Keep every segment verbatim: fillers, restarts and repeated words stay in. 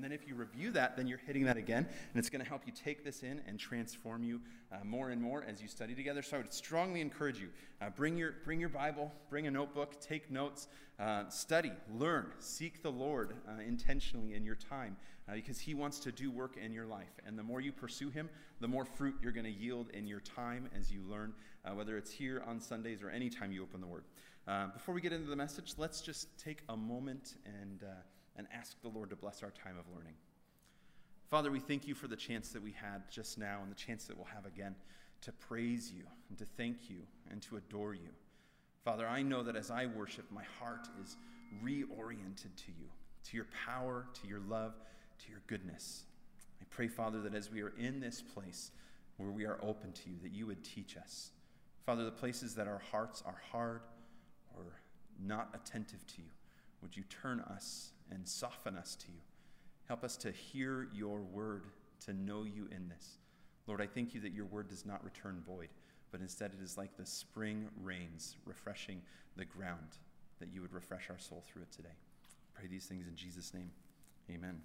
then if you review that, then you're hitting that again, and it's going to help you take this in and transform you uh, more and more as you study together. So I would strongly encourage you, uh, bring your bring your Bible, bring a notebook, take notes, uh, study, learn, seek the Lord uh, intentionally in your time, uh, because he wants to do work in your life. And the more you pursue him, the more fruit you're going to yield in your time as you learn, uh, whether it's here on Sundays or any time you open the Word. Uh, before we get into the message, let's just take a moment and uh, and ask the Lord to bless our time of learning. Father, we thank you for the chance that we had just now and the chance that we'll have again to praise you and to thank you and to adore you. Father, I know that as I worship, my heart is reoriented to you, to your power, to your love, to your goodness. I pray, Father, that as we are in this place where we are open to you, that you would teach us. Father, the places that our hearts are hard or not attentive to you, would you turn us and soften us to you? Help us to hear your word, to know you in this. Lord, I thank you that your word does not return void, but instead it is like the spring rains refreshing the ground, that you would refresh our soul through it today. I pray these things in Jesus' name. Amen.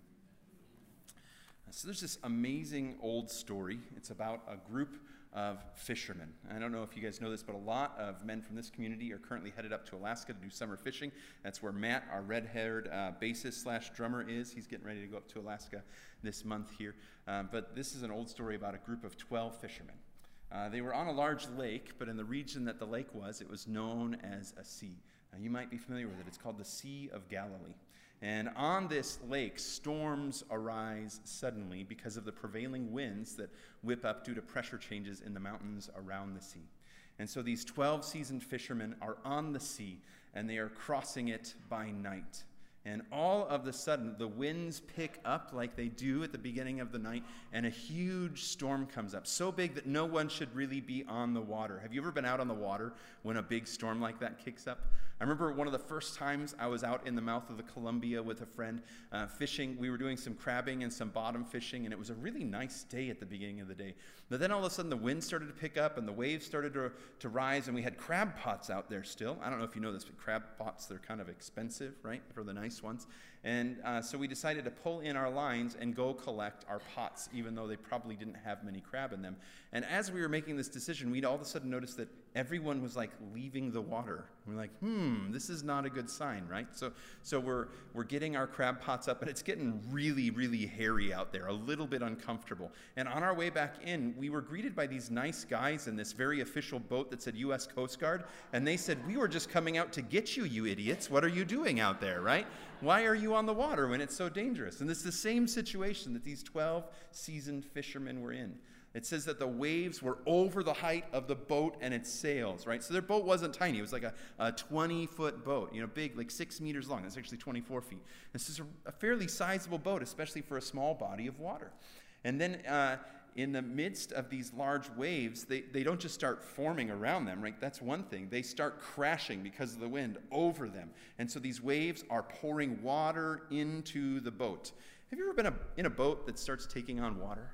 So there's this amazing old story. It's about a group of fishermen. I don't know if you guys know this, but a lot of men from this community are currently headed up to Alaska to do summer fishing. That's where Matt, our red-haired uh, bassist slash drummer, is. He's getting ready to go up to Alaska this month here. Uh, but this is an old story about a group of twelve fishermen. Uh, they were on a large lake, but in the region that the lake was, it was known as a sea. Uh, you might be familiar with it. It's called the Sea of Galilee. And on this lake, storms arise suddenly because of the prevailing winds that whip up due to pressure changes in the mountains around the sea. And so these twelve seasoned fishermen are on the sea, and they are crossing it by night. And all of a sudden, the winds pick up like they do at the beginning of the night, and a huge storm comes up, so big that no one should really be on the water. Have you ever been out on the water when a big storm like that kicks up? I remember one of the first times I was out in the mouth of the Columbia with a friend uh, fishing. We were doing some crabbing and some bottom fishing, and it was a really nice day at the beginning of the day. But then all of a sudden, the wind started to pick up, and the waves started to, to rise, and we had crab pots out there still. I don't know if you know this, but crab pots, they're kind of expensive, right, for the nice ones. And uh, so we decided to pull in our lines and go collect our pots, even though they probably didn't have many crab in them. And as we were making this decision, we'd all of a sudden noticed that everyone was like leaving the water. We're like, hmm, this is not a good sign, right? So so we're we're getting our crab pots up, and it's getting really, really hairy out there, a little bit uncomfortable. And on our way back in, we were greeted by these nice guys in this very official boat that said U S Coast Guard, and they said, we were just coming out to get you, you idiots. What are you doing out there, right? Why are you on the water when it's so dangerous? And it's the same situation that these twelve seasoned fishermen were in. It says that the waves were over the height of the boat and its sails, right? So their boat wasn't tiny. It was like a, a twenty-foot boat, you know, big, like six meters long. That's actually twenty-four feet. This is a, a fairly sizable boat, especially for a small body of water. And then uh, in the midst of these large waves, they, they don't just start forming around them, right? That's one thing. They start crashing because of the wind over them. And so these waves are pouring water into the boat. Have you ever been a, in a boat that starts taking on water?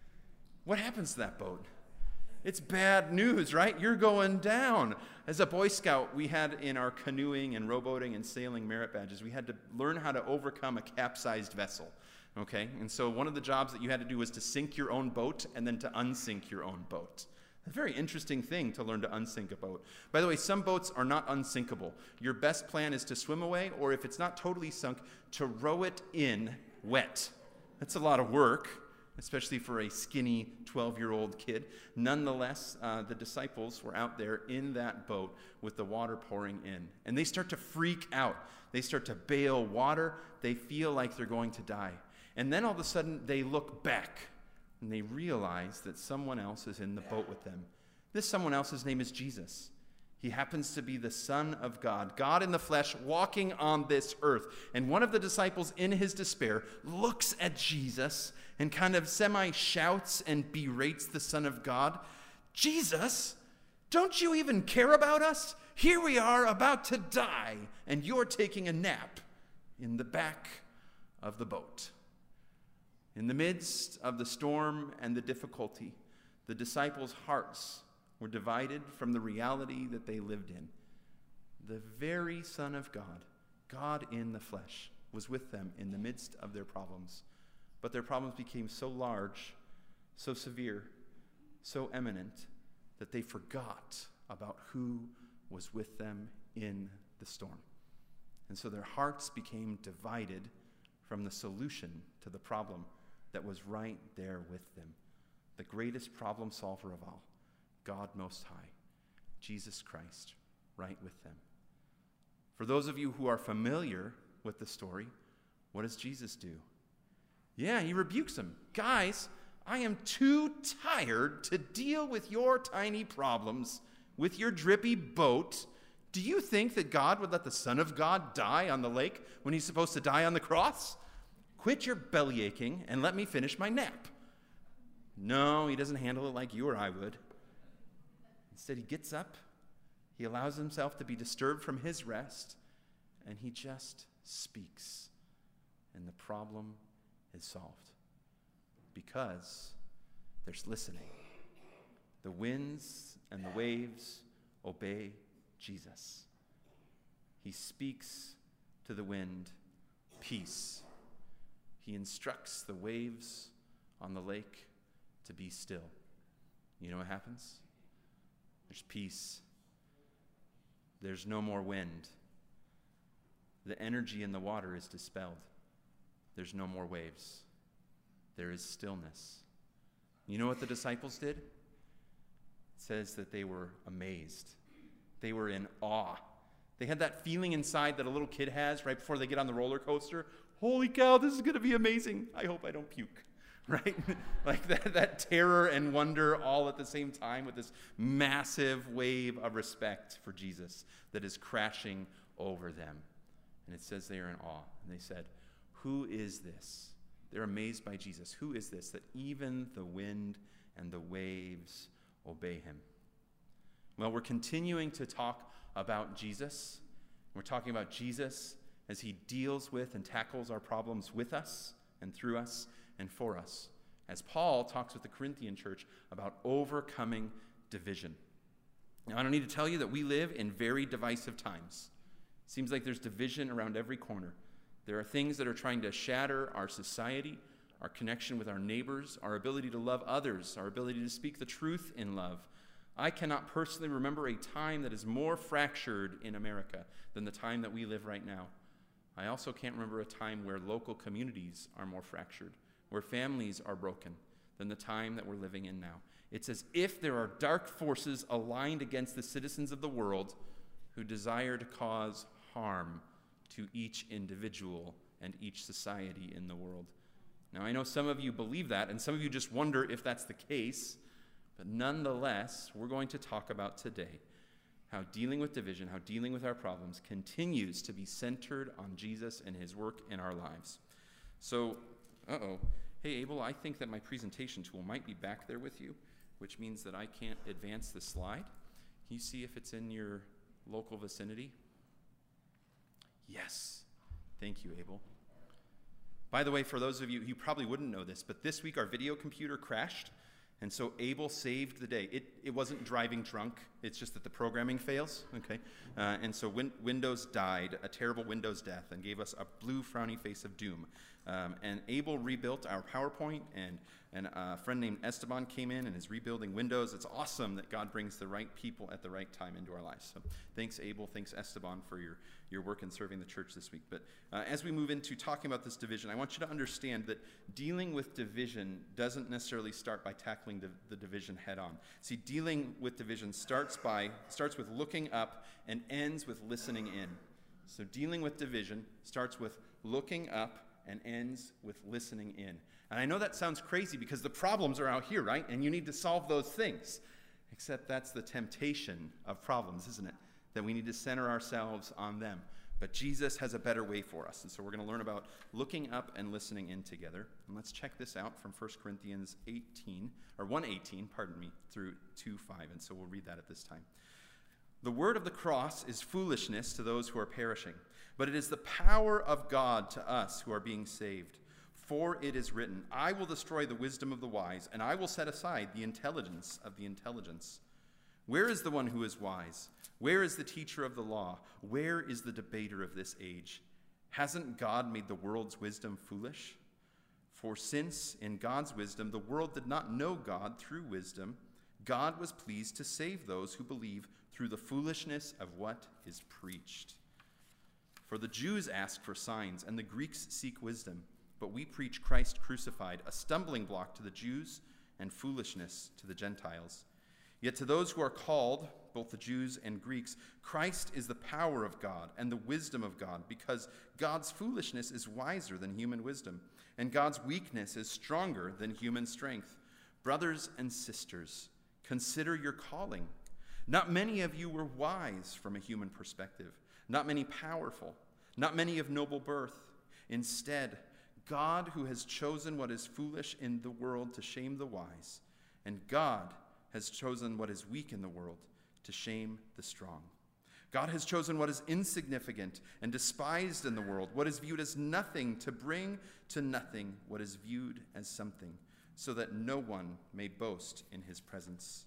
What happens to that boat? It's bad news, right? You're going down. As a Boy Scout, we had in our canoeing and rowboating and sailing merit badges, we had to learn how to overcome a capsized vessel, okay? And so one of the jobs that you had to do was to sink your own boat and then to unsink your own boat. A very interesting thing to learn to unsink a boat. By the way, some boats are not unsinkable. Your best plan is to swim away, or if it's not totally sunk, to row it in wet. That's a lot of work, especially for a skinny twelve-year-old kid. Nonetheless, uh, the disciples were out there in that boat with the water pouring in. And they start to freak out. They start to bail water. They feel like they're going to die. And then all of a sudden, they look back, and they realize that someone else is in the boat with them. This someone else's name is Jesus. He happens to be the Son of God, God in the flesh, walking on this earth. And one of the disciples, in his despair, looks at Jesus and kind of semi-shouts and berates the Son of God. Jesus, don't you even care about us? Here we are about to die, and you're taking a nap in the back of the boat. In the midst of the storm and the difficulty, the disciples' hearts were divided from the reality that they lived in. The very Son of God, God in the flesh, was with them in the midst of their problems. but their problems became so large, so severe, so eminent, that they forgot about who was with them in the storm. And so their hearts became divided from the solution to the problem that was right there with them. The greatest problem solver of all, God Most High, Jesus Christ, right with them. For those of you who are familiar with the story, what does Jesus do? Yeah, he rebukes them. Guys, I am too tired to deal with your tiny problems, with your drippy boat. Do you think that God would let the Son of God die on the lake when he's supposed to die on the cross? Quit your belly aching and let me finish my nap. No, he doesn't handle it like you or I would. Instead, he gets up, he allows himself to be disturbed from his rest, and he just speaks. And the problem is solved. Because there's listening. The winds and the waves obey Jesus. He speaks to the wind, peace. He instructs the waves on the lake to be still. You know what happens? There's peace. There's no more wind. The energy in the water is dispelled. There's no more waves. There is stillness. You know what the disciples did? It says that they were amazed. They were in awe. They had that feeling inside that a little kid has right before they get on the roller coaster. Holy cow, this is going to be amazing. I hope I don't puke. Right? Like that, that terror and wonder all at the same time with this massive wave of respect for Jesus that is crashing over them. And it says they are in awe. And they said, who is this? They're amazed by Jesus. Who is this that even the wind and the waves obey him? Well, we're continuing to talk about Jesus. We're talking about Jesus as he deals with and tackles our problems with us and through us and for us, as Paul talks with the Corinthian church about overcoming division. Now, I don't need to tell you that we live in very divisive times. It seems like there's division around every corner. There are things that are trying to shatter our society, our connection with our neighbors, our ability to love others, our ability to speak the truth in love. I cannot personally remember a time that is more fractured in America than the time that we live right now. I also can't remember a time where local communities are more fractured, where families are broken, than the time that we're living in now. It's as if there are dark forces aligned against the citizens of the world who desire to cause harm to each individual and each society in the world. Now, I know some of you believe that, and some of you just wonder if that's the case, but nonetheless, we're going to talk about today how dealing with division, how dealing with our problems continues to be centered on Jesus and his work in our lives. So, uh-oh. Hey, Abel, I think that my presentation tool might be back there with you, which means that I can't advance the slide. Can you see if it's in your local vicinity? Yes. Thank you, Abel. By the way, for those of you, you probably wouldn't know this, but this week our video computer crashed, and so Abel saved the day. It, it wasn't driving drunk. It's just that the programming fails, okay? Uh, and so win- Windows died, a terrible Windows death, and gave us a blue frowny face of doom. Um, and Abel rebuilt our PowerPoint, and, and a friend named Esteban came in and is rebuilding Windows. It's awesome that God brings the right people at the right time into our lives. So thanks, Abel. Thanks, Esteban, for your, your work in serving the church this week. But uh, as we move into talking about this division, I want you to understand that dealing with division doesn't necessarily start by tackling the, the division head on. See, dealing with division starts by starts with looking up and ends with listening in. So dealing with division starts with looking up and ends with listening in. And I know that sounds crazy because the problems are out here, right? And you need to solve those things. Except that's the temptation of problems, isn't it? That we need to center ourselves on them. But Jesus has a better way for us. And so we're going to learn about looking up and listening in together. And let's check this out from First Corinthians eighteen, or one eighteen, pardon me, through two five. And so we'll read that at this time. The word of the cross is foolishness to those who are perishing, but it is the power of God to us who are being saved. For it is written, I will destroy the wisdom of the wise, and I will set aside the intelligence of the intelligence. Where is the one who is wise? Where is the teacher of the law? Where is the debater of this age? Hasn't God made the world's wisdom foolish? For since, in God's wisdom, the world did not know God through wisdom, God was pleased to save those who believe through the foolishness of what is preached. For the Jews ask for signs, and the Greeks seek wisdom, but we preach Christ crucified, a stumbling block to the Jews and foolishness to the Gentiles. Yet to those who are called, both the Jews and Greeks, Christ is the power of God and the wisdom of God, because God's foolishness is wiser than human wisdom, and God's weakness is stronger than human strength. Brothers and sisters, consider your calling. Not many of you were wise from a human perspective, not many powerful, not many of noble birth. Instead, God, who has chosen what is foolish in the world to shame the wise, and God has chosen what is weak in the world to shame the strong. God has chosen what is insignificant and despised in the world, what is viewed as nothing, to bring to nothing what is viewed as something, so that no one may boast in his presence.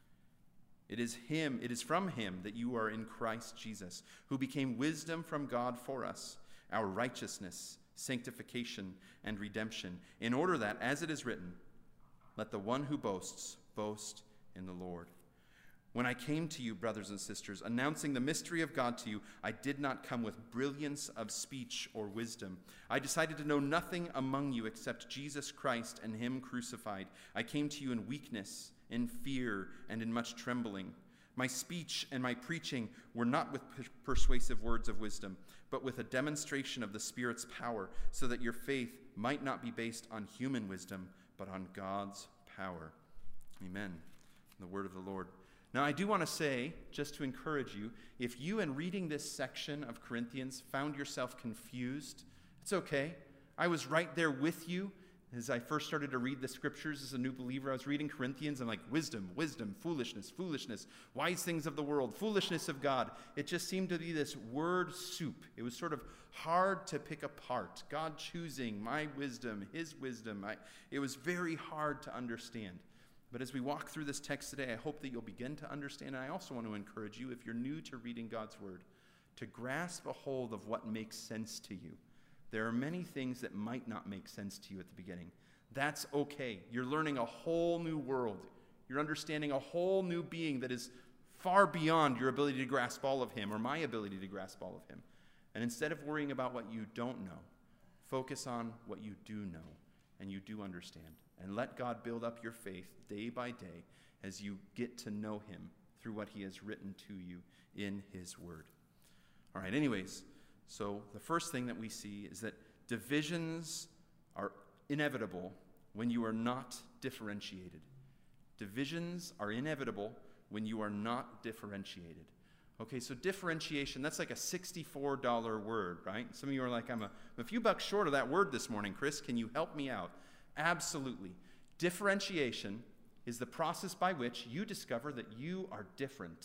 It is him, it is from him that you are in Christ Jesus, who became wisdom from God for us, our righteousness, sanctification, and redemption, in order that, as it is written, let the one who boasts boast in the Lord. When I came to you, brothers and sisters, announcing the mystery of God to you, I did not come with brilliance of speech or wisdom. I decided to know nothing among you except Jesus Christ and him crucified. I came to you in weakness, in fear, and in much trembling. My speech and my preaching were not with per- persuasive words of wisdom, but with a demonstration of the Spirit's power, so that your faith might not be based on human wisdom, but on God's power. Amen. The word of the Lord. Now, I do want to say, just to encourage you, if you in reading this section of Corinthians found yourself confused, it's okay. I was right there with you as I first started to read the scriptures as a new believer. I was reading Corinthians, and I'm like, wisdom, wisdom, foolishness, foolishness, wise things of the world, foolishness of God. It just seemed to be this word soup. It was sort of hard to pick apart. God choosing my wisdom, his wisdom. I, it was very hard to understand. But as we walk through this text today, I hope that you'll begin to understand. And I also want to encourage you, if you're new to reading God's word, to grasp a hold of what makes sense to you. There are many things that might not make sense to you at the beginning. That's okay. You're learning a whole new world. You're understanding a whole new being that is far beyond your ability to grasp all of him or my ability to grasp all of him. And instead of worrying about what you don't know, focus on what you do know and you do understand. And let God build up your faith day by day as you get to know him through what he has written to you in his word. All right, anyways, so the first thing that we see is that divisions are inevitable when you are not differentiated. Divisions are inevitable when you are not differentiated. Okay, so differentiation, that's like a sixty-four dollar word, right? Some of you are like, I'm a, I'm a few bucks short of that word this morning, Chris. Can you help me out? Absolutely. Differentiation is the process by which you discover that you are different.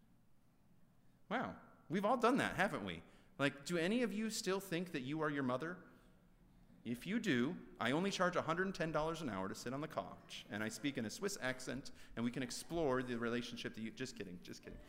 Wow, we've all done that, haven't we? Like, do any of you still think that you are your mother? If you do, I only charge one hundred ten dollars an hour to sit on the couch, and I speak in a Swiss accent, and we can explore the relationship that you... Just kidding, just kidding.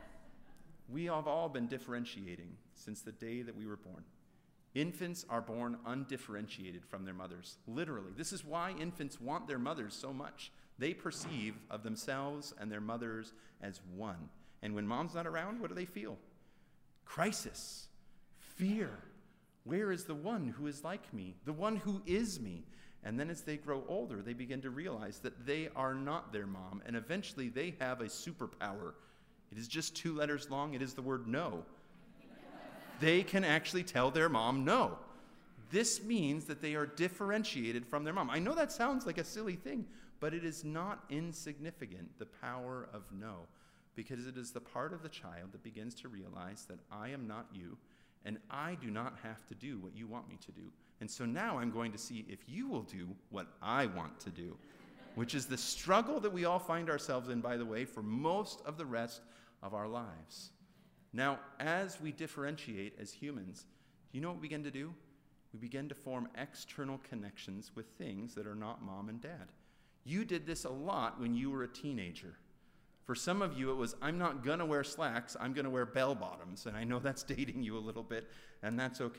We have all been differentiating since the day that we were born. Infants are born undifferentiated from their mothers. Literally. This is why infants want their mothers so much. They perceive of themselves and their mothers as one. And when mom's not around, what do they feel? Crisis. Fear. Where is the one who is like me? The one who is me? And then as they grow older, they begin to realize that they are not their mom. And eventually they have a superpower. It is just two letters long. It is the word no. They can actually tell their mom no. This means that they are differentiated from their mom. I know that sounds like a silly thing, but it is not insignificant, the power of no, because it is the part of the child that begins to realize that I am not you, and I do not have to do what you want me to do. And so now I'm going to see if you will do what I want to do, which is the struggle that we all find ourselves in, by the way, for most of the rest of our lives. Now, as we differentiate as humans, do you know what we begin to do? We begin to form external connections with things that are not mom and dad. You did this a lot when you were a teenager. For some of you, it was, I'm not going to wear slacks, I'm going to wear bell bottoms. And I know that's dating you a little bit, and that's okay.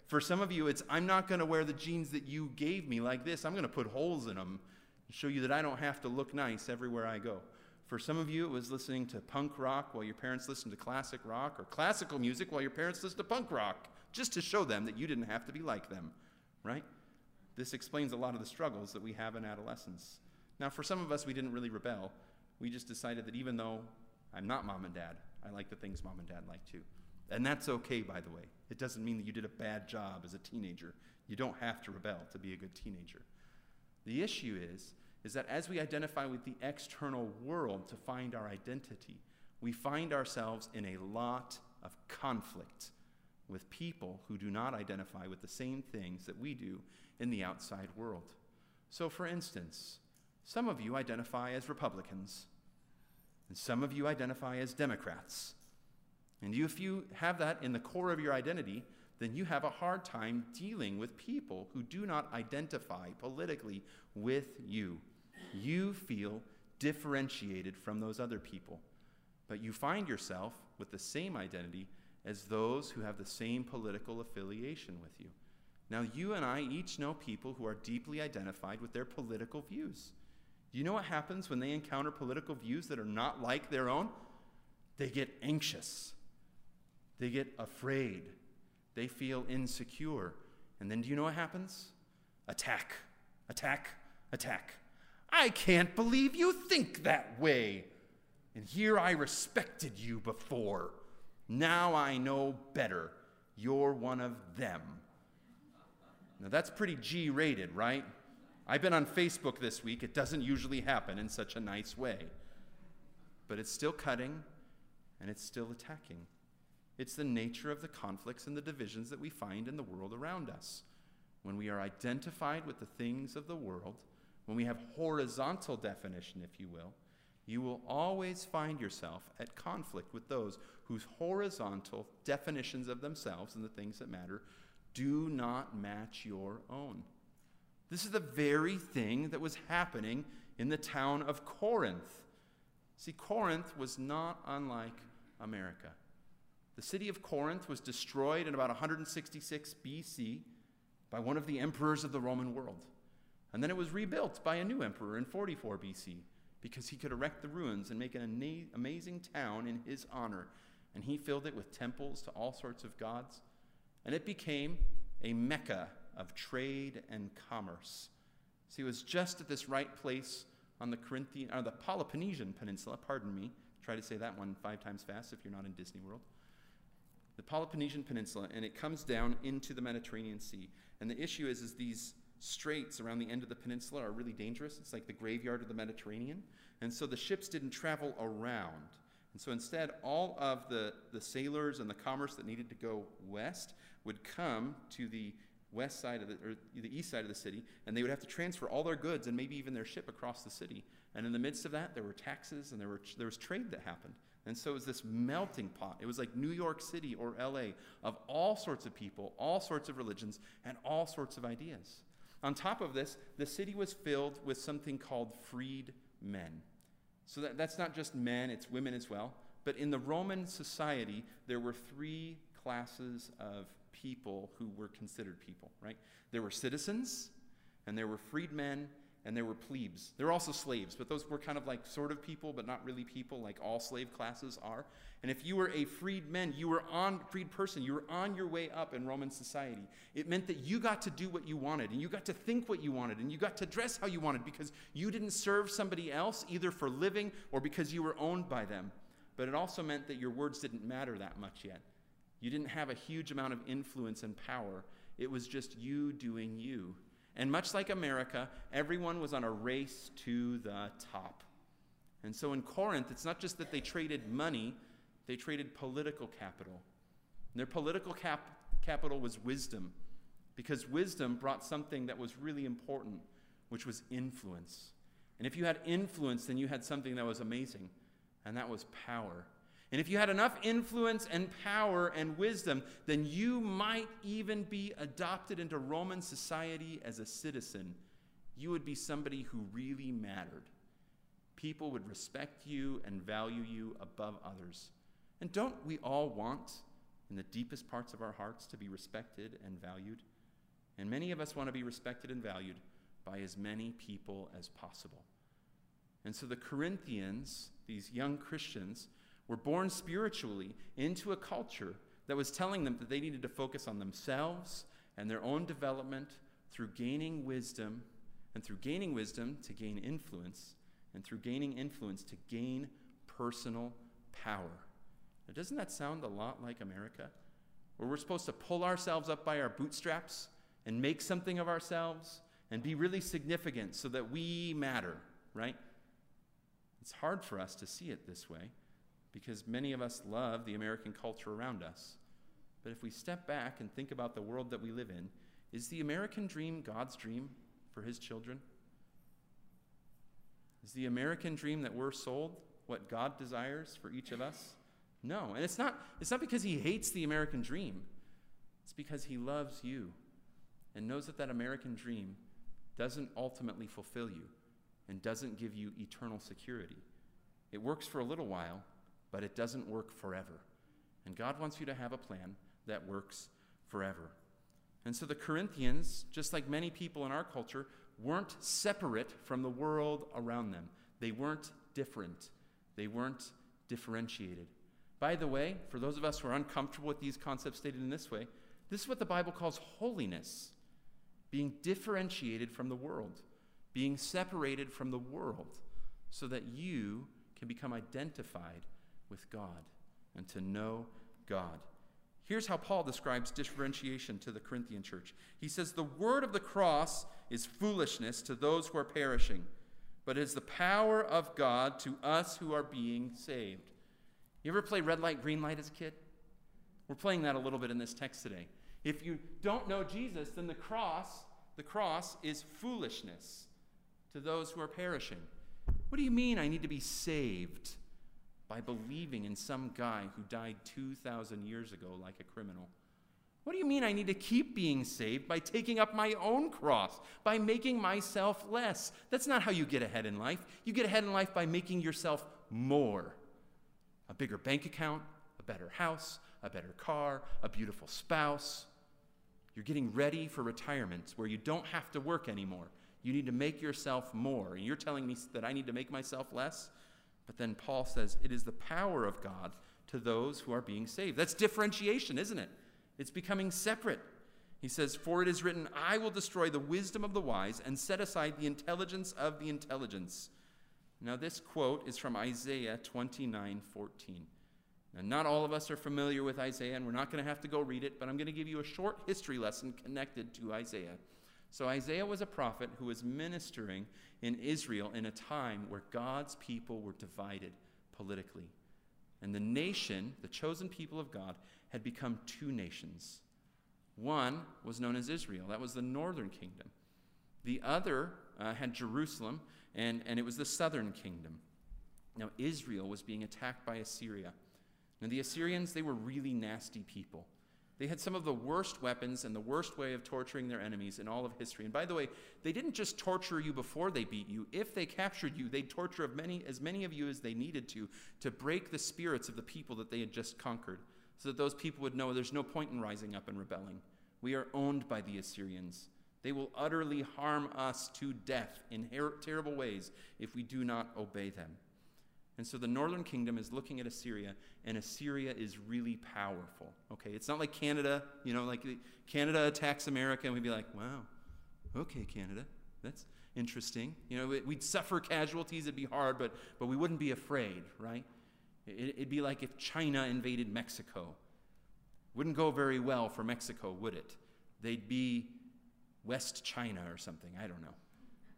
For some of you, it's, I'm not going to wear the jeans that you gave me like this. I'm going to put holes in them and show you that I don't have to look nice everywhere I go. For some of you, it was listening to punk rock while your parents listened to classic rock, or classical music while your parents listened to punk rock, just to show them that you didn't have to be like them, right? This explains a lot of the struggles that we have in adolescence. Now, for some of us, we didn't really rebel. We just decided that even though I'm not mom and dad, I like the things mom and dad like too. And that's okay, by the way. It doesn't mean that you did a bad job as a teenager. You don't have to rebel to be a good teenager. The issue is, is that as we identify with the external world to find our identity, we find ourselves in a lot of conflict with people who do not identify with the same things that we do in the outside world. So, for instance, some of you identify as Republicans, and some of you identify as Democrats. And you, if you have that in the core of your identity, then you have a hard time dealing with people who do not identify politically with you. You feel differentiated from those other people, but you find yourself with the same identity as those who have the same political affiliation with you. Now, you and I each know people who are deeply identified with their political views. Do you know what happens when they encounter political views that are not like their own? They get anxious. They get afraid. They feel insecure. And then do you know what happens? Attack, attack, attack. I can't believe you think that way. And here I respected you before. Now I know better. You're one of them. Now that's pretty G-rated, right? I've been on Facebook this week. It doesn't usually happen in such a nice way. But it's still cutting, and it's still attacking. It's the nature of the conflicts and the divisions that we find in the world around us. When we are identified with the things of the world, when we have horizontal definition, if you will, you will always find yourself at conflict with those whose horizontal definitions of themselves and the things that matter do not match your own. This is the very thing that was happening in the town of Corinth. See, Corinth was not unlike America. The city of Corinth was destroyed in about one hundred sixty-six B C by one of the emperors of the Roman world. And then it was rebuilt by a new emperor in forty-four B C because he could erect the ruins and make an amazing town in his honor. And he filled it with temples to all sorts of gods. And it became a mecca of trade and commerce. See, it was just at this right place on the Corinthian, or the Peloponnesian Peninsula, pardon me. Try to say that one five times fast if you're not in Disney World. The Peloponnesian Peninsula, and it comes down into the Mediterranean Sea. And the issue is, is these straits around the end of the peninsula are really dangerous. It's like the graveyard of the Mediterranean. And so the ships didn't travel around. And so instead, all of the, the sailors and the commerce that needed to go west would come to the west side of the, or the east side of the city, and they would have to transfer all their goods and maybe even their ship across the city. And in the midst of that, there were taxes and there, were, there was trade that happened. And so it was this melting pot. It was like New York City or L A of all sorts of people, all sorts of religions, and all sorts of ideas. On top of this, the city was filled with something called freed men. So that, that's not just men, it's women as well. But in the Roman society, there were three classes of people who were considered people, right? There were citizens, and there were freedmen, and there were plebes. There were also slaves, but those were kind of like sort of people, but not really people, like all slave classes are. And if you were a freedman, you were on, freed person, you were on your way up in Roman society. It meant that you got to do what you wanted, and you got to think what you wanted, and you got to dress how you wanted, because you didn't serve somebody else, either for living or because you were owned by them. But it also meant that your words didn't matter that much yet. You didn't have a huge amount of influence and power. It was just you doing you. And much like America, everyone was on a race to the top. And so in Corinth, it's not just that they traded money, they traded political capital. And their political cap- capital was wisdom, because wisdom brought something that was really important, which was influence. And if you had influence, then you had something that was amazing, and that was power. And if you had enough influence and power and wisdom, then you might even be adopted into Roman society as a citizen. You would be somebody who really mattered. People would respect you and value you above others. And don't we all want in the deepest parts of our hearts to be respected and valued. And many of us want to be respected and valued by as many people as possible. And so the Corinthians, these young Christians, were born spiritually into a culture that was telling them that they needed to focus on themselves and their own development through gaining wisdom, and through gaining wisdom to gain influence, and through gaining influence to gain personal power. Now, doesn't that sound a lot like America? Where we're supposed to pull ourselves up by our bootstraps and make something of ourselves and be really significant so that we matter, right? It's hard for us to see it this way because many of us love the American culture around us. But if we step back and think about the world that we live in, is the American dream God's dream for his children? Is the American dream that we're sold what God desires for each of us? No. And it's not, it's not because he hates the American dream. It's because he loves you and knows that that American dream doesn't ultimately fulfill you and doesn't give you eternal security. It works for a little while, but it doesn't work forever. And God wants you to have a plan that works forever. And so the Corinthians, just like many people in our culture, weren't separate from the world around them. They weren't different. They weren't differentiated. By the way, for those of us who are uncomfortable with these concepts stated in this way, this is what the Bible calls holiness. Being differentiated from the world. Being separated from the world so that you can become identified with God and to know God. Here's how Paul describes differentiation to the Corinthian church. He says, the word of the cross is foolishness to those who are perishing, but is the power of God to us who are being saved. You ever play red light, green light as a kid? We're playing that a little bit in this text today. If you don't know Jesus, then the cross, the cross is foolishness to those who are perishing. What do you mean I need to be saved? By believing in some guy who died two thousand years ago like a criminal. What do you mean I need to keep being saved by taking up my own cross, by making myself less? That's not how you get ahead in life. You get ahead in life by making yourself more. A bigger bank account, a better house, a better car, a beautiful spouse. You're getting ready for retirement where you don't have to work anymore. You need to make yourself more. And you're telling me that I need to make myself less? But then Paul says, it is the power of God to those who are being saved. That's differentiation, isn't it? It's becoming separate. He says, for it is written, I will destroy the wisdom of the wise and set aside the intelligence of the intelligence. Now this quote is from Isaiah twenty-nine fourteen. Now not all of us are familiar with Isaiah, and we're not going to have to go read it, but I'm going to give you a short history lesson connected to Isaiah. So Isaiah was a prophet who was ministering in Israel in a time where God's people were divided politically. And the nation, the chosen people of God, had become two nations. One was known as Israel. That was the northern kingdom. The other uh, had Jerusalem, and, and it was the southern kingdom. Now Israel was being attacked by Assyria. And the Assyrians, they were really nasty people. They had some of the worst weapons and the worst way of torturing their enemies in all of history. And by the way, they didn't just torture you before they beat you. If they captured you, they'd torture of many, as many of you as they needed to, to break the spirits of the people that they had just conquered, so that those people would know there's no point in rising up and rebelling. We are owned by the Assyrians. They will utterly harm us to death in her- terrible ways if we do not obey them. And so the northern kingdom is looking at Assyria, and Assyria is really powerful. Okay, it's not like Canada, you know, like Canada attacks America, and we'd be like, wow, okay, Canada, that's interesting. You know, we'd suffer casualties, it'd be hard, but, but we wouldn't be afraid, right? It, it'd be like if China invaded Mexico. Wouldn't go very well for Mexico, would it? They'd be West China or something, I don't know.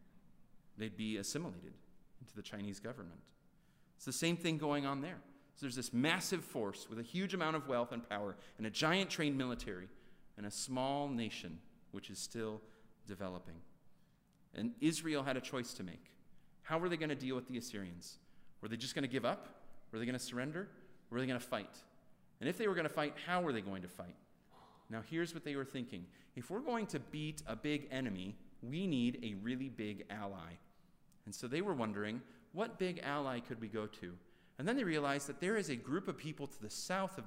They'd be assimilated into the Chinese government. It's the same thing going on there. So there's this massive force with a huge amount of wealth and power and a giant trained military and a small nation which is still developing. And Israel had a choice to make. How were they going to deal with the Assyrians? Were they just going to give up? Were they going to surrender? Or were they going to fight? And if they were going to fight, how were they going to fight? Now here's what they were thinking. If we're going to beat a big enemy, we need a really big ally. And so they were wondering, what big ally could we go to? And then they realized that there is a group of people to the south of them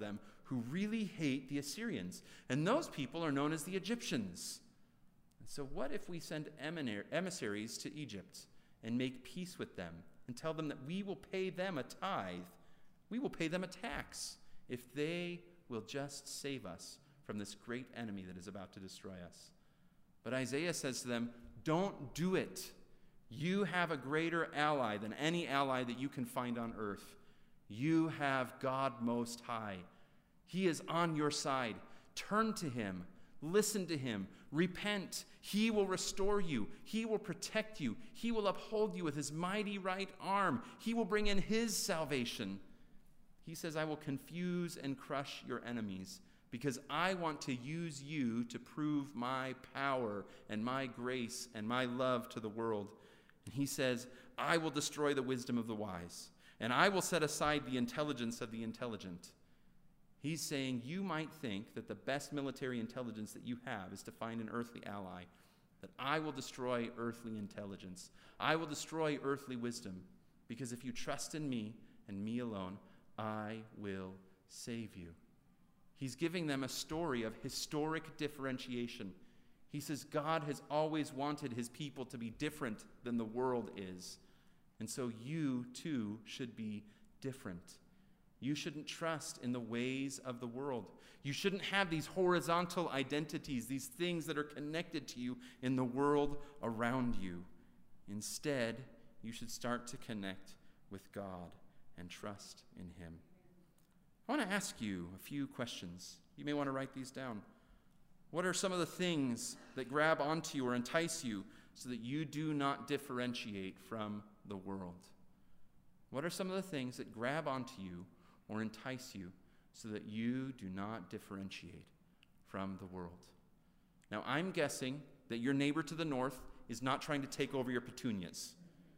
who really hate the Assyrians. And those people are known as the Egyptians. And so what if we send emissaries to Egypt and make peace with them and tell them that we will pay them a tithe, we will pay them a tax if they will just save us from this great enemy that is about to destroy us. But Isaiah says to them, don't do it. You have a greater ally than any ally that you can find on earth. You have God Most High. He is on your side. Turn to him. Listen to him. Repent. He will restore you. He will protect you. He will uphold you with his mighty right arm. He will bring in his salvation. He says, I will confuse and crush your enemies because I want to use you to prove my power and my grace and my love to the world. And he says, I will destroy the wisdom of the wise, and I will set aside the intelligence of the intelligent. He's saying you might think that the best military intelligence that you have is to find an earthly ally, that I will destroy earthly intelligence. I will destroy earthly wisdom, because if you trust in me and me alone, I will save you. He's giving them a story of historic differentiation. He says God has always wanted his people to be different than the world is. And so you, too, should be different. You shouldn't trust in the ways of the world. You shouldn't have these horizontal identities, these things that are connected to you in the world around you. Instead, you should start to connect with God and trust in him. I want to ask you a few questions. You may want to write these down. What are some of the things that grab onto you or entice you so that you do not differentiate from the world? What are some of the things that grab onto you or entice you so that you do not differentiate from the world? Now, I'm guessing that your neighbor to the north is not trying to take over your petunias.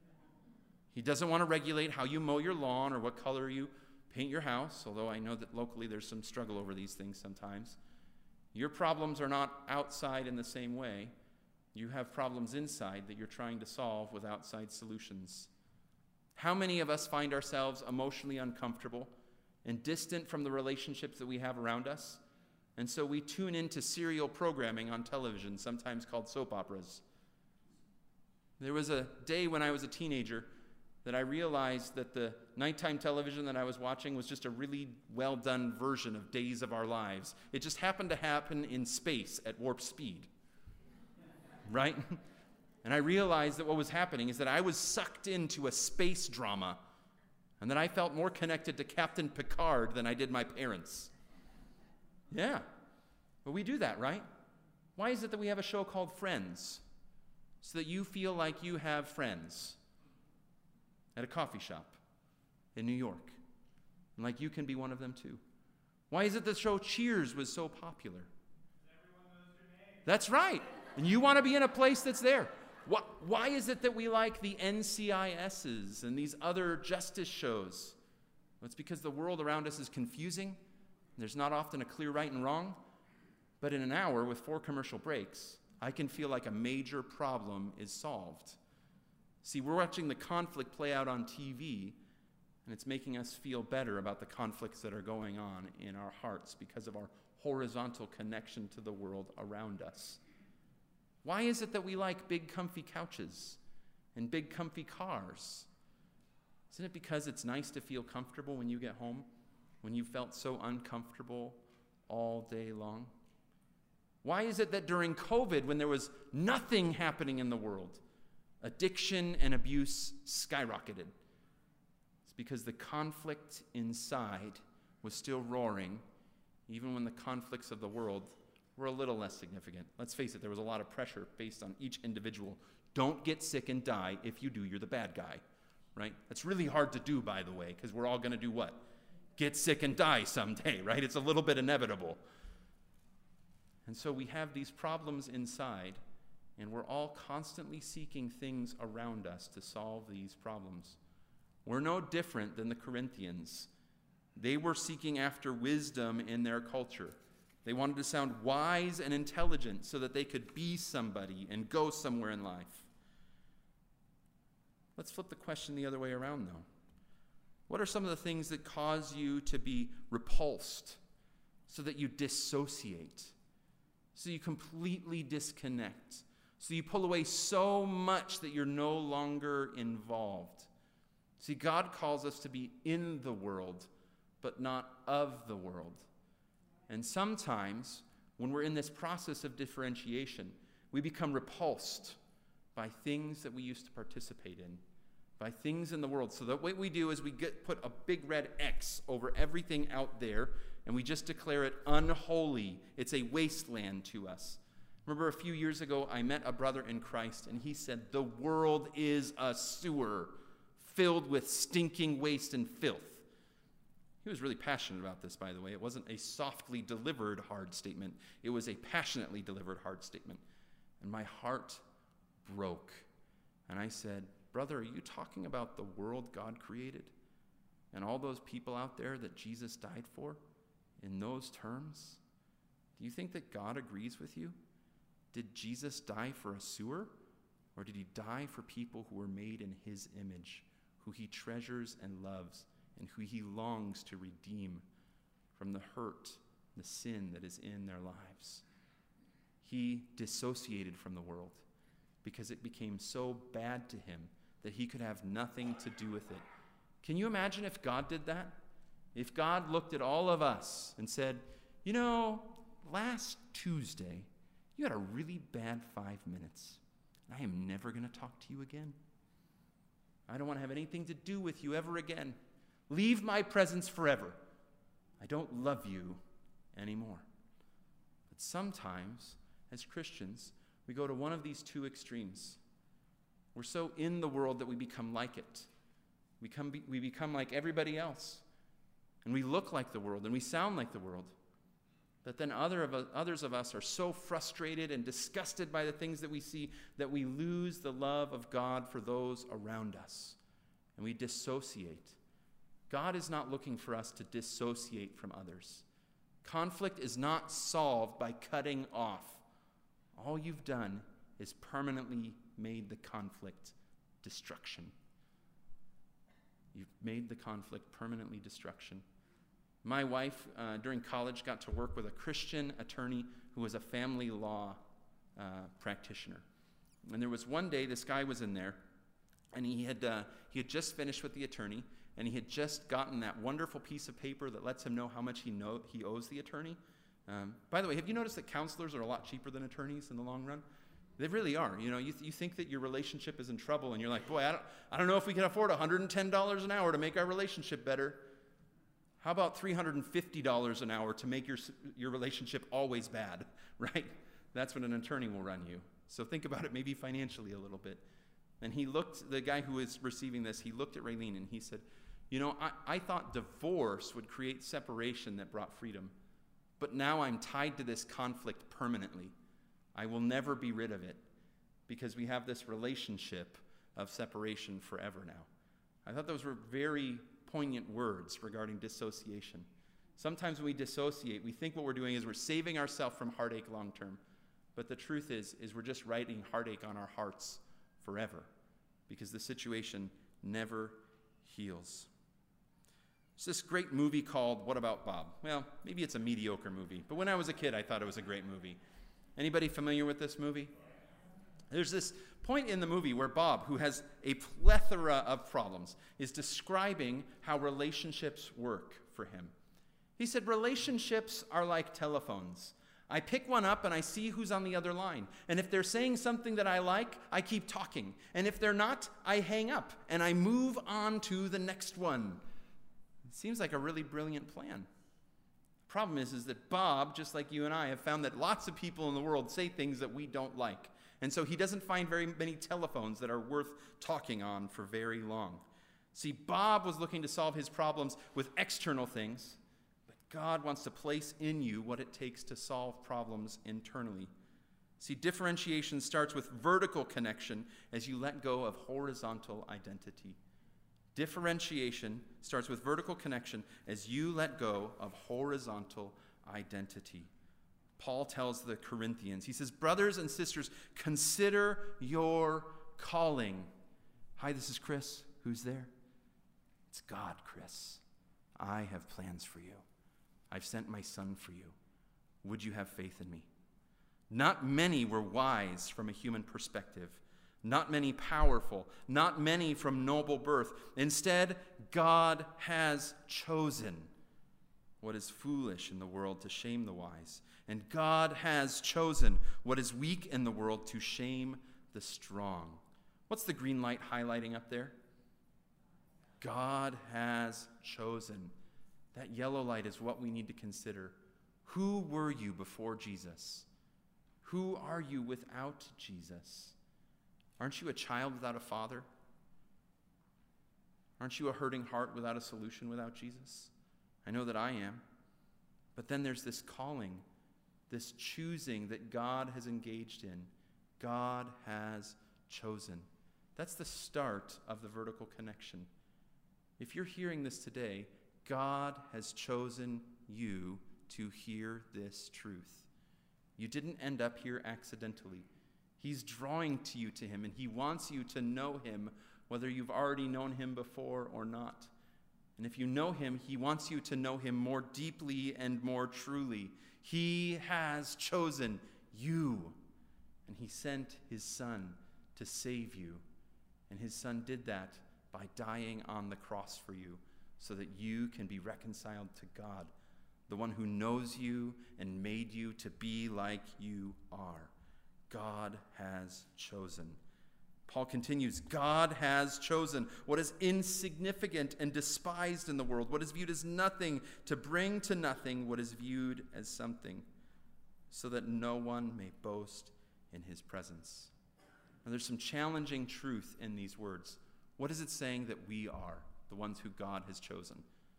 He doesn't want to regulate how you mow your lawn or what color you paint your house, although I know that locally there's some struggle over these things sometimes. Your problems are not outside in the same way. You have problems inside that you're trying to solve with outside solutions. How many of us find ourselves emotionally uncomfortable and distant from the relationships that we have around us? And so we tune into serial programming on television, sometimes called soap operas. There was a day when I was a teenager that I realized that the nighttime television that I was watching was just a really well-done version of Days of Our Lives. It just happened to happen in space at warp speed, right? And I realized that what was happening is that I was sucked into a space drama, and that I felt more connected to Captain Picard than I did my parents. Yeah, but we do that, right? Why is it that we have a show called Friends? So that you feel like you have friends at a coffee shop in New York, and like you can be one of them too. Why is it the show Cheers was so popular? Everyone knows your name. That's right, and you want to be in a place that's there. Why, why is it that we like the N C I S's and these other justice shows? Well, it's because the world around us is confusing. There's not often a clear right and wrong, but in an hour with four commercial breaks, I can feel like a major problem is solved. See, we're watching the conflict play out on T V, and it's making us feel better about the conflicts that are going on in our hearts because of our horizontal connection to the world around us. Why is it that we like big, comfy couches and big, comfy cars? Isn't it because it's nice to feel comfortable when you get home, when you felt so uncomfortable all day long? Why is it that during COVID, when there was nothing happening in the world, addiction and abuse skyrocketed? It's because the conflict inside was still roaring, even when the conflicts of the world were a little less significant. Let's face it, there was a lot of pressure based on each individual. Don't get sick and die. If you do, you're the bad guy, right? That's really hard to do, by the way, because we're all going to do what? Get sick and die someday, right? It's a little bit inevitable. And so we have these problems inside, and we're all constantly seeking things around us to solve these problems. We're no different than the Corinthians. They were seeking after wisdom in their culture. They wanted to sound wise and intelligent so that they could be somebody and go somewhere in life. Let's flip the question the other way around, though. What are some of the things that cause you to be repulsed so that you dissociate, so you completely disconnect, so you pull away so much that you're no longer involved. See, God calls us to be in the world, but not of the world. And sometimes, when we're in this process of differentiation, we become repulsed by things that we used to participate in, by things in the world. So that what we do is we get put a big red X over everything out there, and we just declare it unholy. It's a wasteland to us. Remember a few years ago, I met a brother in Christ, and he said, the world is a sewer filled with stinking waste and filth. He was really passionate about this, by the way. It wasn't a softly delivered hard statement. It was a passionately delivered hard statement. And my heart broke. And I said, brother, are you talking about the world God created and all those people out there that Jesus died for in those terms? Do you think that God agrees with you? Did Jesus die for a sewer? Or did he die for people who were made in his image, who he treasures and loves, and who he longs to redeem from the hurt, the sin that is in their lives? He dissociated from the world because it became so bad to him that he could have nothing to do with it. Can you imagine if God did that? If God looked at all of us and said, you know, last Tuesday, you had a really bad five minutes. I am never going to talk to you again. I don't want to have anything to do with you ever again. Leave my presence forever. I don't love you anymore. But sometimes, as Christians, we go to one of these two extremes. We're so in the world that we become like it. We, come, we become like everybody else. And we look like the world, and we sound like the world. But then other of us, others of us are so frustrated and disgusted by the things that we see that we lose the love of God for those around us. And we dissociate. God is not looking for us to dissociate from others. Conflict is not solved by cutting off. All you've done is permanently made the conflict destruction. You've made the conflict permanently destruction. My wife, uh, during college, got to work with a Christian attorney who was a family law uh, practitioner. And there was one day, this guy was in there, and he had uh, he had just finished with the attorney, and he had just gotten that wonderful piece of paper that lets him know how much he know he owes the attorney. Um, by the way, have you noticed that counselors are a lot cheaper than attorneys in the long run? They really are. You know, you, th- you think that your relationship is in trouble, and you're like, boy, I don't, I don't know if we can afford one hundred ten dollars an hour to make our relationship better. How about three hundred fifty dollars an hour to make your, your relationship always bad, right? That's what an attorney will run you. So think about it maybe financially a little bit. And he looked, the guy who was receiving this, he looked at Raylene and he said, you know, I, I thought divorce would create separation that brought freedom. But now I'm tied to this conflict permanently. I will never be rid of it because we have this relationship of separation forever now. I thought those were very poignant words regarding dissociation. Sometimes when we dissociate, we think what we're doing is we're saving ourselves from heartache long term. But the truth is, is we're just writing heartache on our hearts forever because the situation never heals. There's this great movie called What About Bob? Well, maybe it's a mediocre movie, but when I was a kid, I thought it was a great movie. Anybody familiar with this movie? There's this point in the movie where Bob, who has a plethora of problems, is describing how relationships work for him. He said, relationships are like telephones. I pick one up and I see who's on the other line. And if they're saying something that I like, I keep talking. And if they're not, I hang up and I move on to the next one. It seems like a really brilliant plan. The problem is, is that Bob, just like you and I, have found that lots of people in the world say things that we don't like. And so he doesn't find very many telephones that are worth talking on for very long. See, Bob was looking to solve his problems with external things, but God wants to place in you what it takes to solve problems internally. See, differentiation starts with vertical connection as you let go of horizontal identity. Differentiation starts with vertical connection as you let go of horizontal identity. Paul tells the Corinthians, he says, brothers and sisters, consider your calling. Hi, this is Chris. Who's there? It's God, Chris. I have plans for you. I've sent my son for you. Would you have faith in me? Not many were wise from a human perspective. Not many powerful. Not many from noble birth. Instead, God has chosen what is foolish in the world to shame the wise. And God has chosen what is weak in the world to shame the strong. What's the green light highlighting up there? God has chosen. That yellow light is what we need to consider. Who were you before Jesus? Who are you without Jesus? Aren't you a child without a father? Aren't you a hurting heart without a solution without Jesus? I know that I am. But then there's this calling, this choosing that God has engaged in. God has chosen. That's the start of the vertical connection. If you're hearing this today, God has chosen you to hear this truth. You didn't end up here accidentally. He's drawing to you to him, and he wants you to know him, whether you've already known him before or not. And if you know him, he wants you to know him more deeply and more truly. He has chosen you, and he sent his son to save you. And his son did that by dying on the cross for you, so that you can be reconciled to God, the one who knows you and made you to be like you are. God has chosen. Paul continues, God has chosen what is insignificant and despised in the world, what is viewed as nothing, to bring to nothing what is viewed as something, so that no one may boast in his presence. Now, there's some challenging truth in these words. What is it saying that we are, the ones who God has chosen?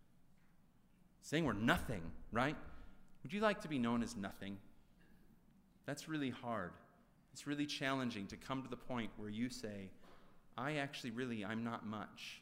Saying we're nothing, right? Would you like to be known as nothing? That's really hard. It's really challenging to come to the point where you say, I actually really, I'm not much.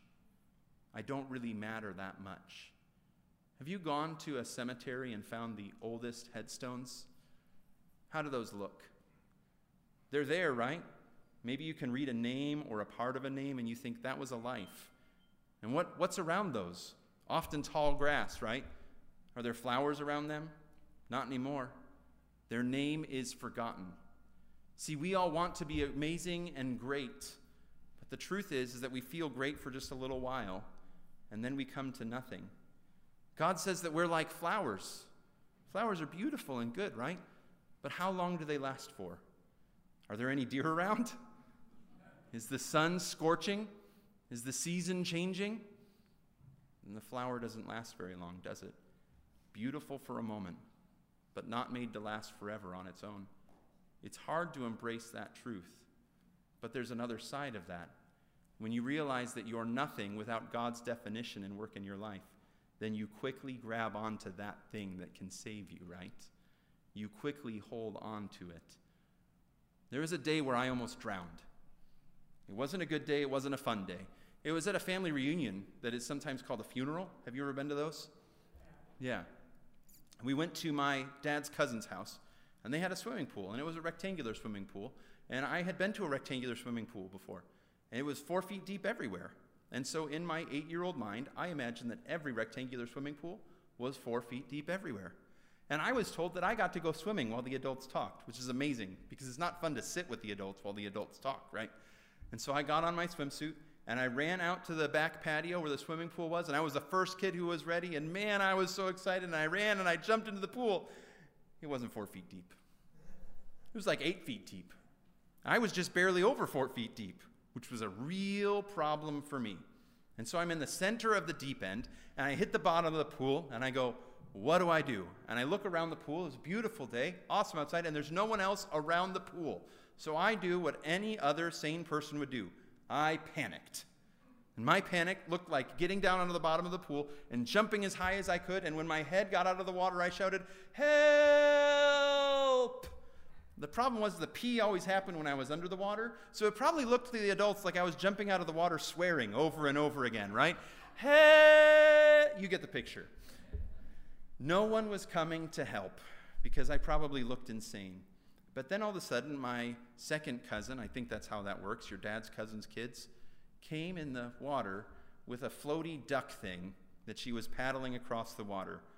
I don't really matter that much. Have you gone to a cemetery and found the oldest headstones? How do those look? They're there, right? Maybe you can read a name or a part of a name and you think that was a life. And what, what's around those? Often tall grass, right? Are there flowers around them? Not anymore. Their name is forgotten. See, we all want to be amazing and great, but the truth is, is that we feel great for just a little while, and then we come to nothing. God says that we're like flowers. Flowers are beautiful and good, right? But how long do they last for? Are there any deer around? Is the sun scorching? Is the season changing? And the flower doesn't last very long, does it? Beautiful for a moment, but not made to last forever on its own. It's hard to embrace that truth, but there's another side of that. When you realize that you're nothing without God's definition and work in your life, then you quickly grab onto that thing that can save you, right? You quickly hold on to it. There was a day where I almost drowned. It wasn't a good day. It wasn't a fun day. It was at a family reunion that is sometimes called a funeral. Have you ever been to those? Yeah. We went to my dad's cousin's house, and they had a swimming pool, and it was a rectangular swimming pool. And I had been to a rectangular swimming pool before, and it was four feet deep everywhere. And so in my eight-year-old mind, I imagined that every rectangular swimming pool was four feet deep everywhere. And I was told that I got to go swimming while the adults talked, which is amazing, because it's not fun to sit with the adults while the adults talk, right? And so I got on my swimsuit, and I ran out to the back patio where the swimming pool was, and I was the first kid who was ready, and man, I was so excited, and I ran, and I jumped into the pool. It wasn't four feet deep. It was like eight feet deep. I was just barely over four feet deep, which was a real problem for me. And so I'm in the center of the deep end, and I hit the bottom of the pool, and I go, what do I do? And I look around the pool. It's a beautiful day, awesome outside, and there's no one else around the pool. So I do what any other sane person would do. I panicked. And my panic looked like getting down onto the bottom of the pool and jumping as high as I could, and when my head got out of the water, I shouted, help! The problem was the pee always happened when I was under the water, so it probably looked to the adults like I was jumping out of the water swearing over and over again, right? Hey! You get the picture. No one was coming to help because I probably looked insane. But then all of a sudden, my second cousin, I think that's how that works, your dad's cousin's kids, came in the water with a floaty duck thing that she was paddling across the water.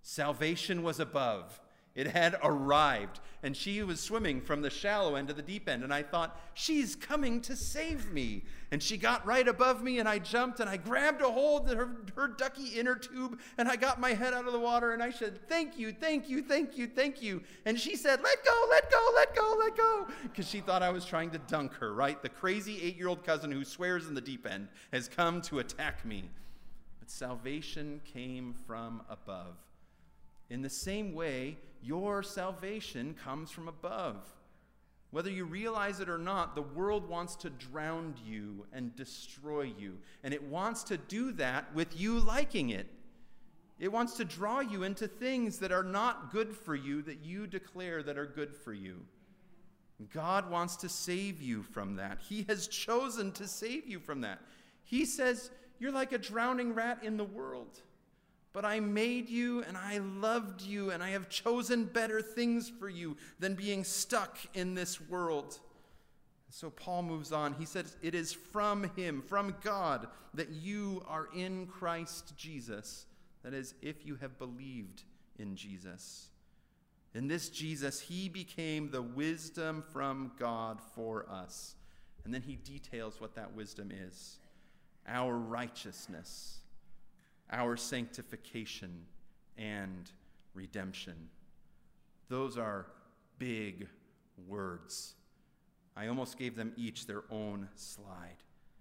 Salvation was above. It had arrived, and she was swimming from the shallow end to the deep end, and I thought, she's coming to save me. And she got right above me, and I jumped, and I grabbed a hold of her, her ducky inner tube, and I got my head out of the water, and I said, thank you, thank you, thank you, thank you. And she said, let go, let go, let go, let go, because she thought I was trying to dunk her, right? The crazy eight-year-old cousin who swears in the deep end has come to attack me. But salvation came from above. In the same way, your salvation comes from above. Whether you realize it or not, the world wants to drown you and destroy you. And it wants to do that with you liking it. It wants to draw you into things that are not good for you, that you declare that are good for you. God wants to save you from that. He has chosen to save you from that. He says, you're like a drowning rat in the world. But I made you, and I loved you, and I have chosen better things for you than being stuck in this world. So Paul moves on. He says, it is from him, from God, that you are in Christ Jesus. That is, if you have believed in Jesus. In this Jesus, he became the wisdom from God for us. And then he details what that wisdom is. Our righteousness, our sanctification, and redemption. Those are big words. I almost gave them each their own slide.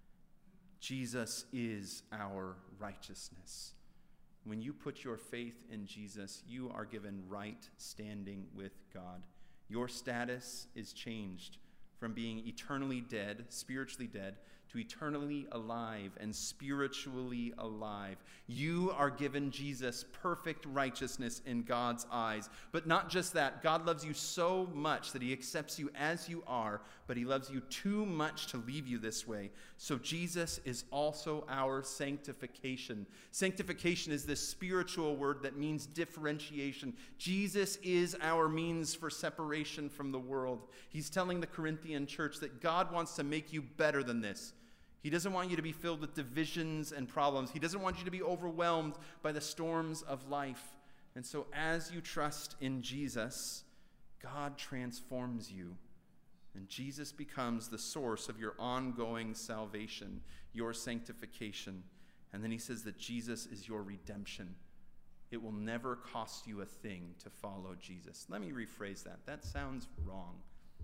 Jesus is our righteousness. When you put your faith in Jesus, you are given right standing with God. Your status is changed from being eternally dead, spiritually dead, to eternally alive and spiritually alive. You are given Jesus' perfect righteousness in God's eyes. But not just that. God loves you so much that he accepts you as you are, but he loves you too much to leave you this way. So Jesus is also our sanctification. Sanctification is this spiritual word that means differentiation. Jesus is our means for separation from the world. He's telling the Corinthian church that God wants to make you better than this. He doesn't want you to be filled with divisions and problems. He doesn't want you to be overwhelmed by the storms of life. And so as you trust in Jesus, God transforms you. And Jesus becomes the source of your ongoing salvation, your sanctification. And then he says that Jesus is your redemption. It will never cost you a thing to follow Jesus. Let me rephrase that. That sounds wrong.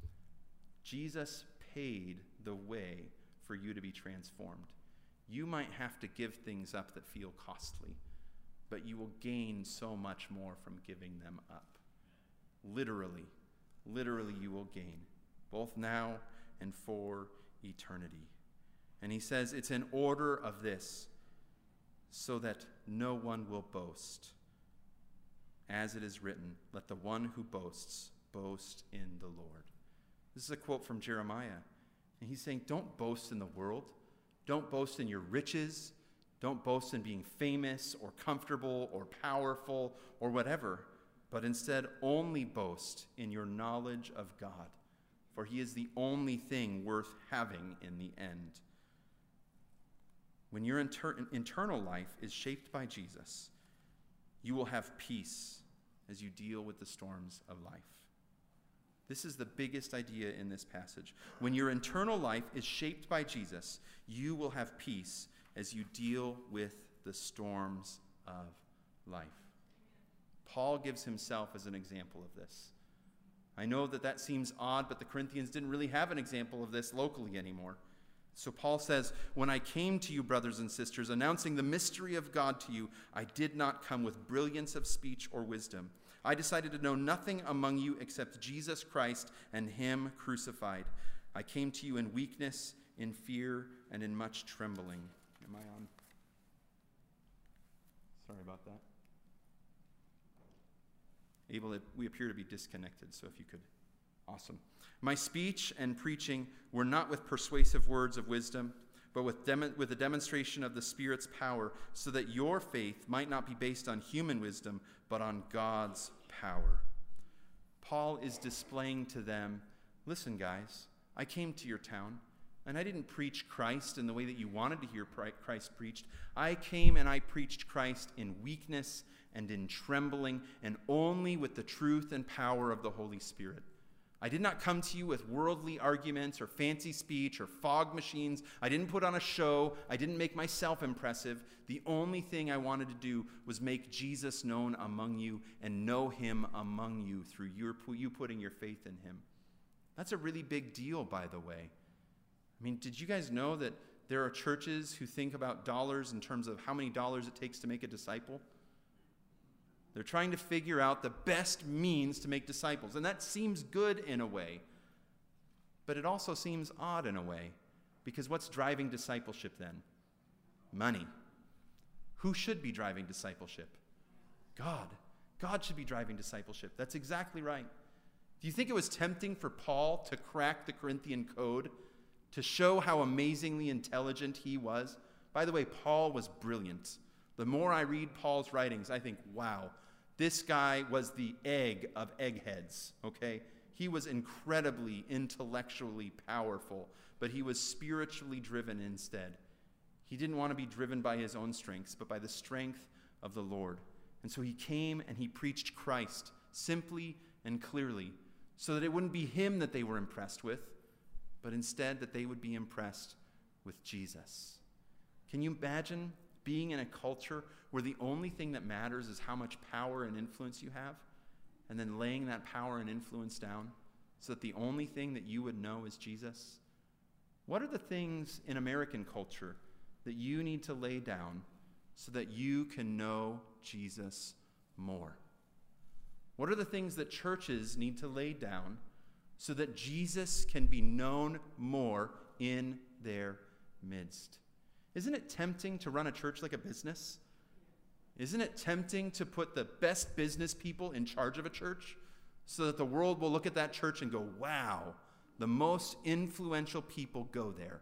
Jesus paid the way for you to be transformed. You might have to give things up that feel costly, but you will gain so much more from giving them up. Literally, literally you will gain, both now and for eternity. And he says it's in order of this, so that no one will boast. As it is written, let the one who boasts boast in the Lord. This is a quote from Jeremiah. And he's saying, don't boast in the world. Don't boast in your riches. Don't boast in being famous or comfortable or powerful or whatever. But instead, only boast in your knowledge of God. For he is the only thing worth having in the end. When your inter- internal life is shaped by Jesus, you will have peace as you deal with the storms of life. This is the biggest idea in this passage. When your internal life is shaped by Jesus, you will have peace as you deal with the storms of life. Paul gives himself as an example of this. I know that that seems odd, but the Corinthians didn't really have an example of this locally anymore. So Paul says, when I came to you, brothers and sisters, announcing the mystery of God to you, I did not come with brilliance of speech or wisdom. I decided to know nothing among you except Jesus Christ and him crucified. I came to you in weakness, in fear, and in much trembling. Am I on? Sorry about that. Abel, we appear to be disconnected, so if you could. Awesome. My speech and preaching were not with persuasive words of wisdom, but with, dem- with a demonstration of the Spirit's power, so that your faith might not be based on human wisdom, but on God's power. Paul is displaying to them, listen, guys, I came to your town. And I didn't preach Christ in the way that you wanted to hear Christ preached. I came and I preached Christ in weakness and in trembling, and only with the truth and power of the Holy Spirit. I did not come to you with worldly arguments or fancy speech or fog machines. I didn't put on a show. I didn't make myself impressive. The only thing I wanted to do was make Jesus known among you and know him among you through your, you putting your faith in him. That's a really big deal, by the way. I mean, did you guys know that there are churches who think about dollars in terms of how many dollars it takes to make a disciple? They're trying to figure out the best means to make disciples. And that seems good in a way. But it also seems odd in a way. Because what's driving discipleship then? Money. Who should be driving discipleship? God. God should be driving discipleship. That's exactly right. Do you think it was tempting for Paul to crack the Corinthian code, to show how amazingly intelligent he was? By the way, Paul was brilliant. The more I read Paul's writings, I think, wow, this guy was the egg of eggheads, okay? He was incredibly intellectually powerful, but he was spiritually driven instead. He didn't want to be driven by his own strengths, but by the strength of the Lord. And so he came and he preached Christ simply and clearly, so that it wouldn't be him that they were impressed with, but instead that they would be impressed with Jesus. Can you imagine being in a culture where the only thing that matters is how much power and influence you have, and then laying that power and influence down so that the only thing that you would know is Jesus? What are the things in American culture that you need to lay down so that you can know Jesus more? What are the things that churches need to lay down so that Jesus can be known more in their midst? Isn't it tempting to run a church like a business? Isn't it tempting to put the best business people in charge of a church so that the world will look at that church and go, wow, the most influential people go there.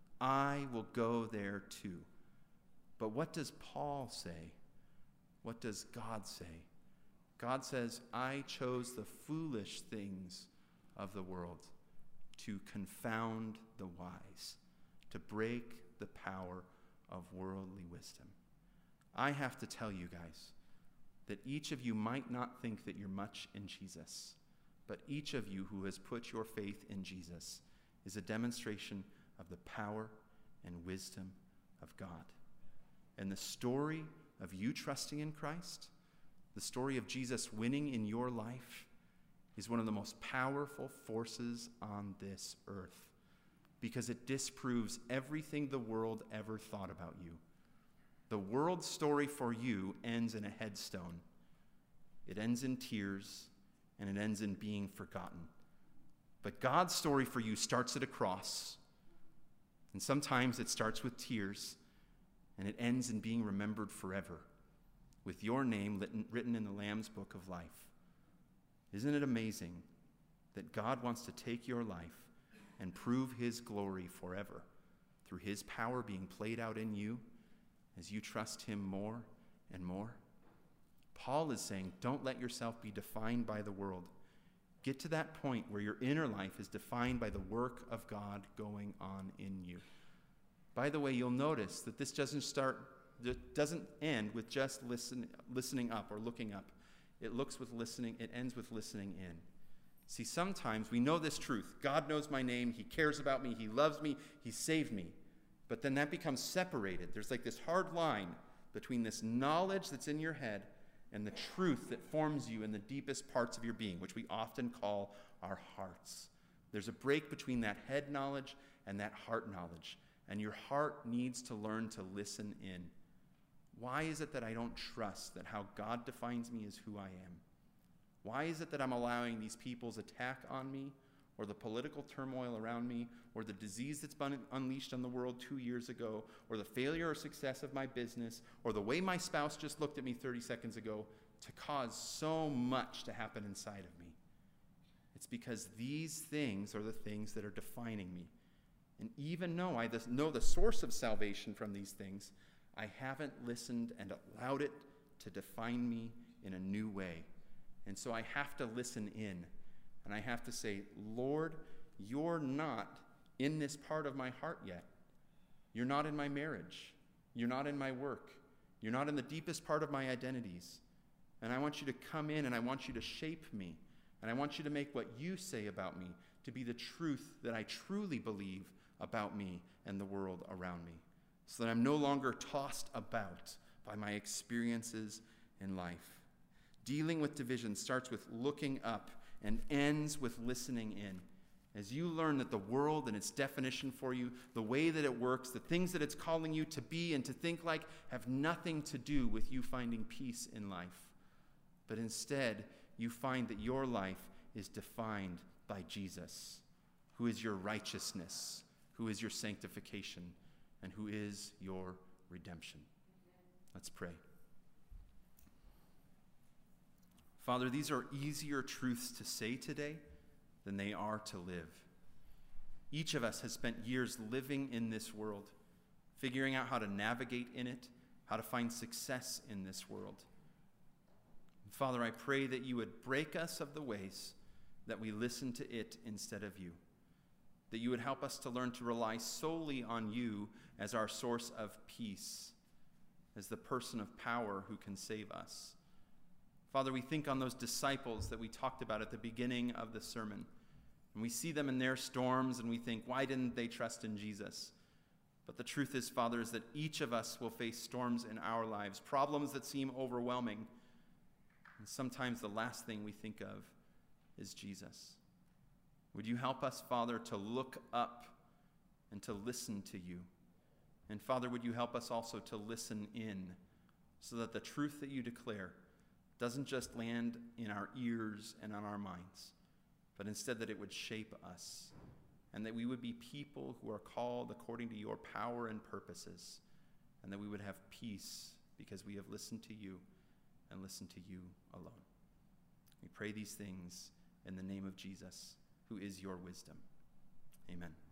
I will go there too. But what does Paul say? What does God say? God says, I chose the foolish things of the world to confound the wise, to break the power of worldly wisdom. I have to tell you guys that each of you might not think that you're much in Jesus, but each of you who has put your faith in Jesus is a demonstration of the power and wisdom of God. And the story of you trusting in Christ, the story of Jesus winning in your life, is one of the most powerful forces on this earth, because it disproves everything the world ever thought about you. The world's story for you ends in a headstone. It ends in tears, and it ends in being forgotten. But God's story for you starts at a cross, and sometimes it starts with tears, and it ends in being remembered forever, with your name written in the Lamb's Book of Life. Isn't it amazing that God wants to take your life and prove his glory forever through his power being played out in you as you trust him more and more? Paul is saying, don't let yourself be defined by the world. Get to that point where your inner life is defined by the work of God going on in you. By the way, you'll notice that this doesn't start, it doesn't end with just listen, listening up or looking up. It looks with listening, it ends with listening in. See, sometimes we know this truth. God knows my name, he cares about me, he loves me, he saved me. But then that becomes separated. There's like this hard line between this knowledge that's in your head and the truth that forms you in the deepest parts of your being, which we often call our hearts. There's a break between that head knowledge and that heart knowledge. And your heart needs to learn to listen in. Why is it that I don't trust that how God defines me is who I am? Why is it that I'm allowing these people's attack on me, or the political turmoil around me, or the disease that's been unleashed on the world two years ago, or the failure or success of my business, or the way my spouse just looked at me thirty seconds ago, to cause so much to happen inside of me? It's because these things are the things that are defining me. And even though I know the source of salvation from these things, I haven't listened and allowed it to define me in a new way. And so I have to listen in. And I have to say, Lord, you're not in this part of my heart yet. You're not in my marriage. You're not in my work. You're not in the deepest part of my identities. And I want you to come in and I want you to shape me. And I want you to make what you say about me to be the truth that I truly believe about me and the world around me, so that I'm no longer tossed about by my experiences in life. Dealing with division starts with looking up and ends with listening in. As you learn that the world and its definition for you, the way that it works, the things that it's calling you to be and to think like have nothing to do with you finding peace in life. But instead, you find that your life is defined by Jesus, who is your righteousness, who is your sanctification, and who is your redemption. Let's pray. Father, these are easier truths to say today than they are to live. Each of us has spent years living in this world, figuring out how to navigate in it, how to find success in this world. Father, I pray that you would break us of the ways that we listen to it instead of you, that you would help us to learn to rely solely on you as our source of peace, as the person of power who can save us. Father, we think on those disciples that we talked about at the beginning of the sermon, and we see them in their storms, and we think, why didn't they trust in Jesus? But the truth is, Father, is that each of us will face storms in our lives, problems that seem overwhelming, and sometimes the last thing we think of is Jesus. Would you help us, Father, to look up and to listen to you? And Father, would you help us also to listen in, so that the truth that you declare doesn't just land in our ears and on our minds, but instead that it would shape us, and that we would be people who are called according to your power and purposes, and that we would have peace because we have listened to you and listened to you alone. We pray these things in the name of Jesus, who is your wisdom. Amen.